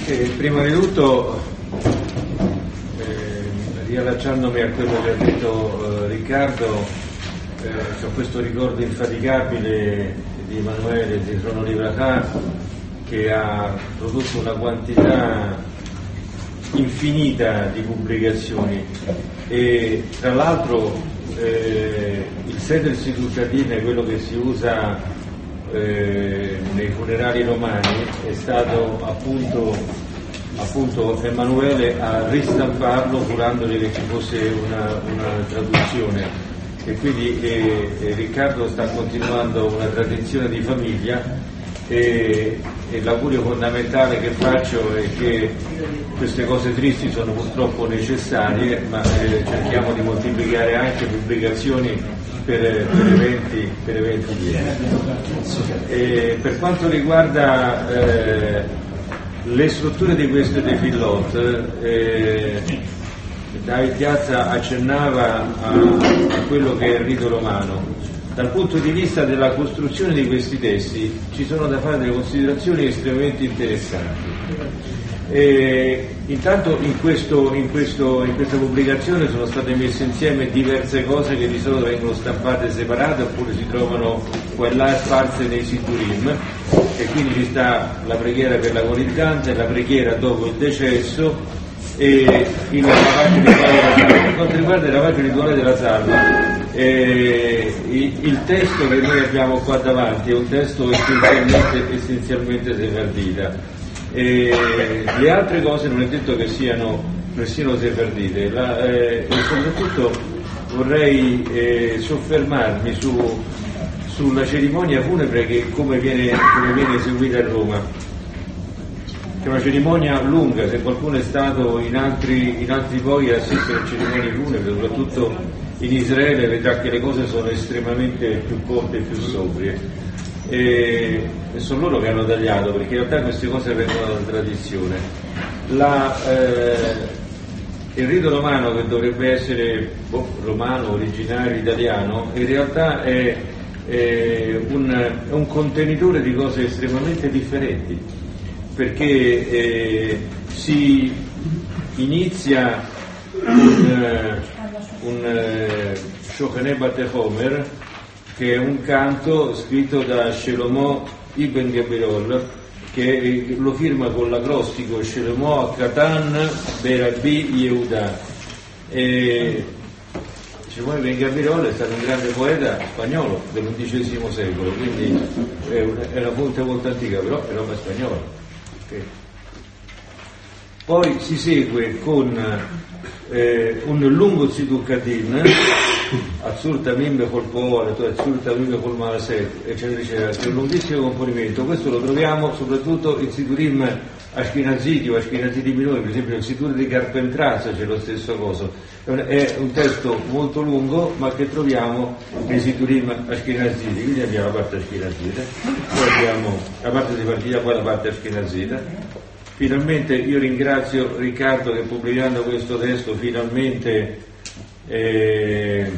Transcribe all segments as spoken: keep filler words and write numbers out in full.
Eh, prima di tutto, eh, riallacciandomi a quello che ha detto eh, Riccardo, eh, c'è questo ricordo infaticabile di Emanuele di Trono di Vrachà, che ha prodotto una quantità infinita di pubblicazioni e tra l'altro eh, il Seder Sidducadin, quello che si usa Eh, nei funerali romani, è stato appunto, appunto Emanuele a ristamparlo curandoli che ci fosse una, una traduzione, e quindi eh, eh, Riccardo sta continuando una tradizione di famiglia e, e l'augurio fondamentale che faccio è che queste cose tristi sono purtroppo necessarie, ma eh, cerchiamo di moltiplicare anche pubblicazioni Per, per eventi per eventi e per quanto riguarda eh, le strutture di queste defilot, eh, David Piazza accennava a, a quello che è il rito romano. Dal punto di vista della costruzione di questi testi ci sono da fare delle considerazioni estremamente interessanti. E intanto in, questo, in, questo, in questa pubblicazione sono state messe insieme diverse cose che di solito vengono stampate separate oppure si trovano qua e là sparse nei Siddurim, e quindi ci sta la preghiera per l'agonizzante, la preghiera dopo il decesso e il lavaggio rituale della salma. Per quanto riguarda il lavaggio rituale della salma, eh, il, il testo che noi abbiamo qua davanti è un testo essenzialmente, essenzialmente sefardita. E le altre cose non è detto che siano, che siano sefardite, la, eh, e soprattutto vorrei eh, soffermarmi su, sulla cerimonia funebre che come viene, come viene eseguita a Roma. È una cerimonia lunga, se qualcuno è stato in altri, in altri poi a assistere a cerimonie funebri, soprattutto in Israele, vedrà che le cose sono estremamente più corte e più sobrie. E, e sono loro che hanno tagliato, perché in realtà queste cose vengono dalla tradizione. La, eh, il rito romano, che dovrebbe essere boh, romano, originario, italiano, in realtà è, è, un, è un contenitore di cose estremamente differenti, perché eh, si inizia un, un Shochene Batehomer, che è un canto scritto da Shlomo Ibn Gabirol, che lo firma con l'acrostico Shlomo Katan Berabbi Yehuda. E Shlomo Ibn Gabirol è stato un grande poeta spagnolo dell'undicesimo secolo, quindi è una, è una fonte molto antica, però è roba spagnola. Okay. Poi si segue con eh, un lungo Sidducadin, Azzurta Mimbe col Poole, Azzurta Mimbe col Malaset, eccetera, eccetera, che è un lunghissimo componimento. Questo lo troviamo soprattutto in Siddurim Ashkenaziti o Ashkenaziti minori, per esempio il Siddur di Carpentrazzo c'è lo stesso coso. È un, è un testo molto lungo, ma che troviamo nei Siddurim Ashkenaziti, quindi abbiamo la parte Ashkenazita, poi abbiamo la parte di partita, poi la parte Ashkenazita. Finalmente io ringrazio Riccardo che pubblicando questo testo finalmente eh,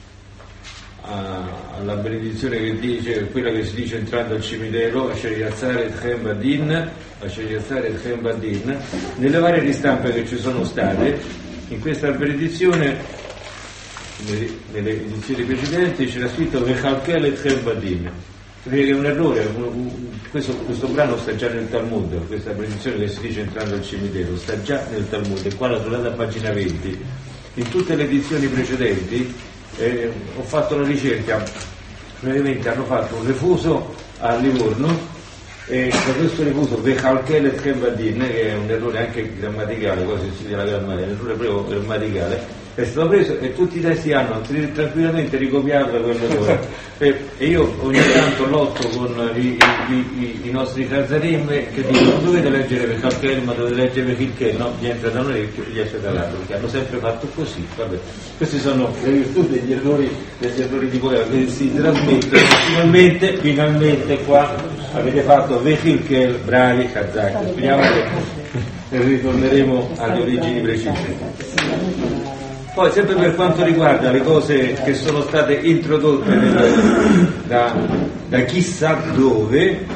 alla benedizione che dice, quella che si dice entrando al cimitero, a Sheriazzare et Chem Badin, a Sheriazzare et Chem Badin, nelle varie ristampe che ci sono state, in questa benedizione, nelle, nelle edizioni precedenti, c'era scritto Vechalkel et Chem Badin. Perché è un errore, un, un, questo, questo brano sta già nel Talmud, questa benedizione che si dice entrando al cimitero, sta già nel Talmud, e qua la trovate a pagina venti. In tutte le edizioni precedenti eh, ho fatto la ricerca, praticamente hanno fatto un refuso a Livorno, e da questo refuso Vechalkel et Chem Badin, che è un errore anche grammaticale, quasi si dice la grammatica, un errore proprio grammaticale, è stato preso e tutti i testi hanno tranquillamente ricopiato da quell'errore. E, e io ogni tanto lotto con i, i, i, i nostri Chazarim che dicono non dovete leggere Vechalkel ma dovete leggere Vechilkel, no, gli entra da un orecchio e gli esce dall'altro, perché hanno sempre fatto così. Vabbè, questi sono le virtù degli errori, degli errori di poeta che si trasmettono. Finalmente, finalmente qua avete fatto Vechilkel, bravi Kazakh. Speriamo che ritorneremo alle origini precise. Poi sempre per quanto riguarda le cose che sono state introdotte nel, da, da chissà dove,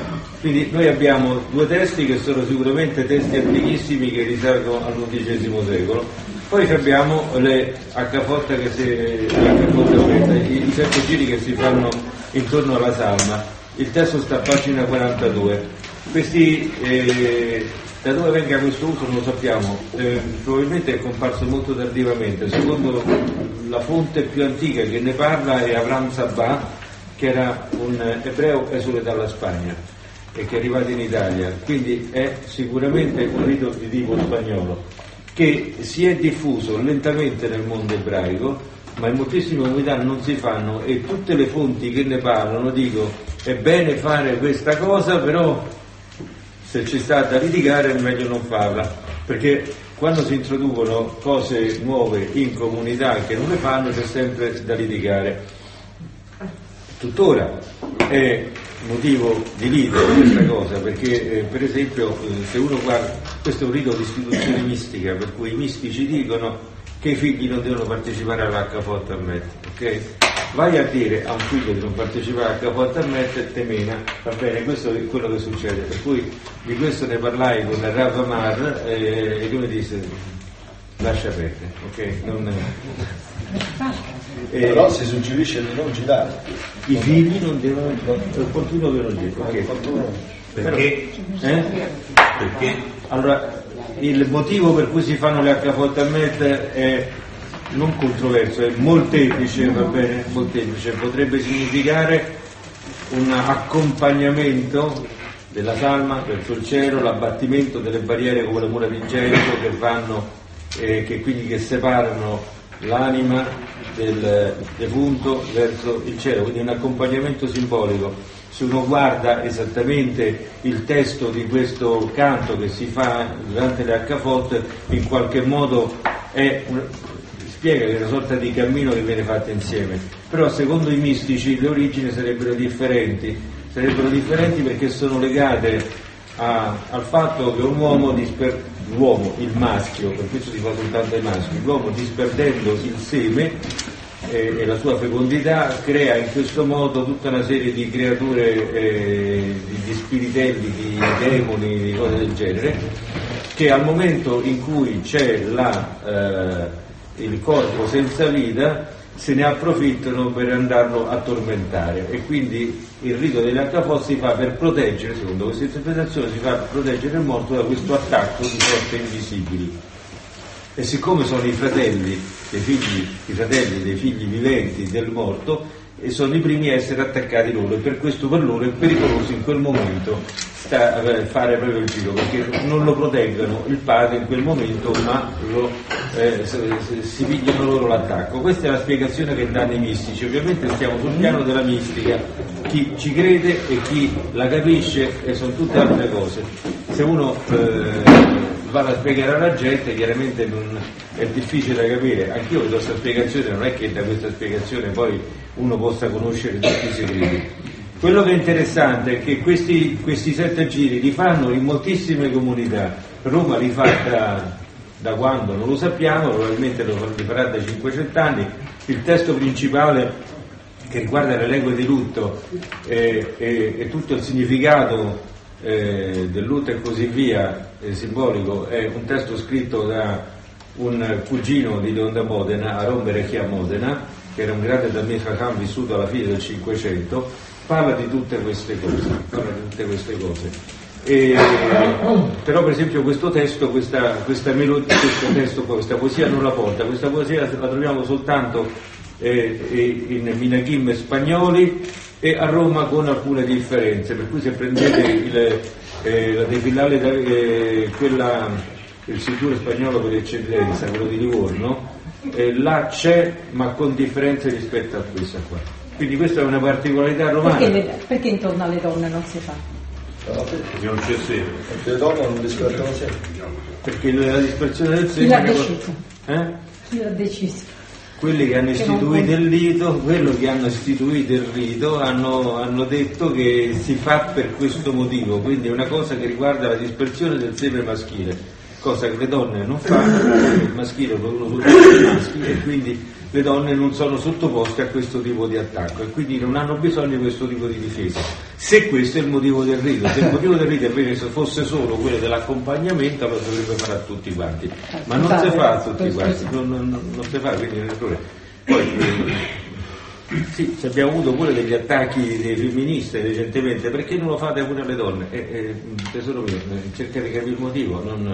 Quindi noi abbiamo due testi che sono sicuramente testi antichissimi che risalgono all'undicesimo secolo, poi abbiamo le H che si, i, i sette giri che si fanno intorno alla salma. Il testo sta a pagina quarantadue. Questi, eh, da dove venga questo uso non lo sappiamo, eh, probabilmente è comparso molto tardivamente. Secondo la fonte più antica che ne parla è Avram Sabah, che era un ebreo esule dalla Spagna e che è arrivato in Italia, quindi è sicuramente un rito di tipo spagnolo che si è diffuso lentamente nel mondo ebraico, ma in moltissime comunità non si fanno, e tutte le fonti che ne parlano dicono è bene fare questa cosa, però se ci sta da litigare è meglio non farla, perché quando si introducono cose nuove in comunità che non le fanno c'è sempre da litigare. Tuttora è motivo di lite questa cosa, perché eh, per esempio eh, se uno guarda, questo è un rito di istituzione mistica, per cui i mistici dicono che i figli non devono partecipare all'H Fort Amet, ok? Vai a dire a un figlio di non partecipare all'H Fort Amet e te mena, va bene, questo è quello che succede, per cui di questo ne parlai con Rav Amar eh, e come disse lascia perdere, ok? Non, eh, però si suggerisce di non girare, i figli non devono, il qualcuno che non dice, okay. Perché? Eh? Perché? Allora, il motivo per cui si fanno le H Fort Amet è non controverso, è molteplice, va bene? Molteplice, potrebbe significare un accompagnamento della salma verso il cielo, l'abbattimento delle barriere come le mura di Gerico che vanno, eh, che quindi che separano l'anima del defunto verso il cielo, quindi un accompagnamento simbolico. Se uno guarda esattamente il testo di questo canto che si fa durante le H Fort, in qualche modo è un, spiega che è una sorta di cammino che viene fatto insieme, però secondo i mistici le origini sarebbero differenti, sarebbero differenti perché sono legate a, al fatto che un uomo disper, l'uomo, il maschio, per questo si fa soltanto ai maschi, l'uomo disperdendo il seme e, e la sua fecondità crea in questo modo tutta una serie di creature, eh, di, di spiritelli, di demoni, di cose del genere, che al momento in cui c'è la, eh, il corpo senza vita se ne approfittano per andarlo a tormentare, e quindi il rito dell'H Fort si fa per proteggere, secondo questa interpretazione, si fa per proteggere il morto da questo attacco di forze invisibili. E siccome sono i fratelli dei figli, i fratelli dei figli viventi del morto, e sono i primi a essere attaccati loro, e per questo per loro è pericoloso in quel momento sta, eh, fare proprio il giro, perché non lo proteggono il padre in quel momento, ma lo, eh, si pigliano loro l'attacco. Questa è la spiegazione che danno i mistici. Ovviamente stiamo sul piano della mistica, chi ci crede e chi la capisce, e sono tutte altre cose. Se uno eh, va a spiegare alla gente, chiaramente non, è difficile da capire. Anch'io do questa spiegazione, non è che da questa spiegazione poi uno possa conoscere tutti i segreti. Quello che è interessante è che questi, questi sette giri li fanno in moltissime comunità. Roma li fa da, da quando non lo sappiamo, probabilmente lo farà da cinquecento anni. Il testo principale che riguarda le lingue di lutto e, e, e tutto il significato eh, del lutto e così via, eh, simbolico, è un testo scritto da un cugino di Leon da Modena, Aron Berechia Modena, che era un grande Talmid Chacham vissuto alla fine del Cinquecento. Parla di tutte queste cose, parla di tutte queste cose. E, però per esempio questo testo, questa, questa melodia, questo testo, questa poesia non la porta, questa poesia la troviamo soltanto eh, in minagim spagnoli e a Roma con alcune differenze, per cui se prendete il, eh, la defilale, eh, quella, il sicuro spagnolo per eccellenza, quello di Livorno, eh, là c'è ma con differenze rispetto a questa qua. Quindi questa è una particolarità romana. Perché, le, perché intorno alle donne non si fa? No, perché non c'è seme. Perché le donne non disperdono seme. Perché la dispersione del seme... Chi l'ha deciso? Eh? Chi l'ha deciso? Quelli che hanno che istituito non... il rito, quello che hanno istituito il rito hanno, hanno detto che si fa per questo motivo, quindi è una cosa che riguarda la dispersione del seme maschile, cosa che le donne non fanno, il maschile lo uno sottoposto ai maschi, e quindi le donne non sono sottoposte a questo tipo di attacco e quindi non hanno bisogno di questo tipo di difesa. Se questo è il motivo del rito, se il motivo del rito invece fosse solo quello dell'accompagnamento, lo dovrebbe fare a tutti quanti, ma non si fa a tutti quanti, non, non, non si fa, quindi è un errore. Poi eh, sì, abbiamo avuto pure degli attacchi dei femministi recentemente, perché non lo fate pure alle donne? Eh, eh, tesoro mio, cercate di capire il motivo, non,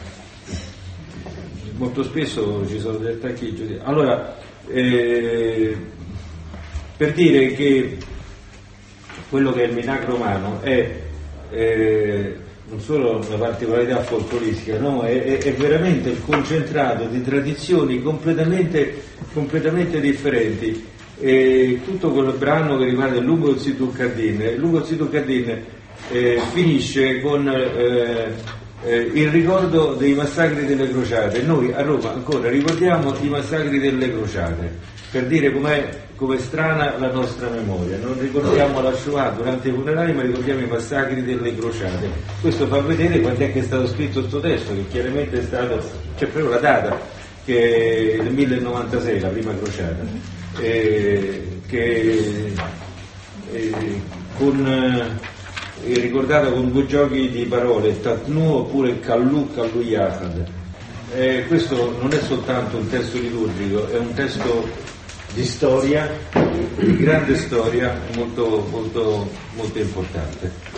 eh, molto spesso ci sono degli attacchi. Allora, eh, per dire che quello che è il Minac romano è eh, non solo una particolarità folcloristica, no? è, è, è veramente il concentrato di tradizioni completamente, completamente differenti. E tutto quel brano che rimane lungo Ziducardin, lungo Ziducardin eh, finisce con eh, eh, il ricordo dei massacri delle crociate. Noi a Roma ancora ricordiamo i massacri delle crociate, per dire com'è come strana la nostra memoria. Non ricordiamo la Shoah durante i funerali, ma ricordiamo i massacri delle crociate. Questo fa vedere quando è che è stato scritto questo testo, che chiaramente è stato, c'è proprio la data, che è del millecentonovantasei, la prima crociata, eh, che eh, con eh, è ricordata con due giochi di parole, Tatnu oppure Kallu Kallu Yahad. Eh, questo non è soltanto un testo liturgico, è un testo di storia, di grande storia, molto, molto, molto importante.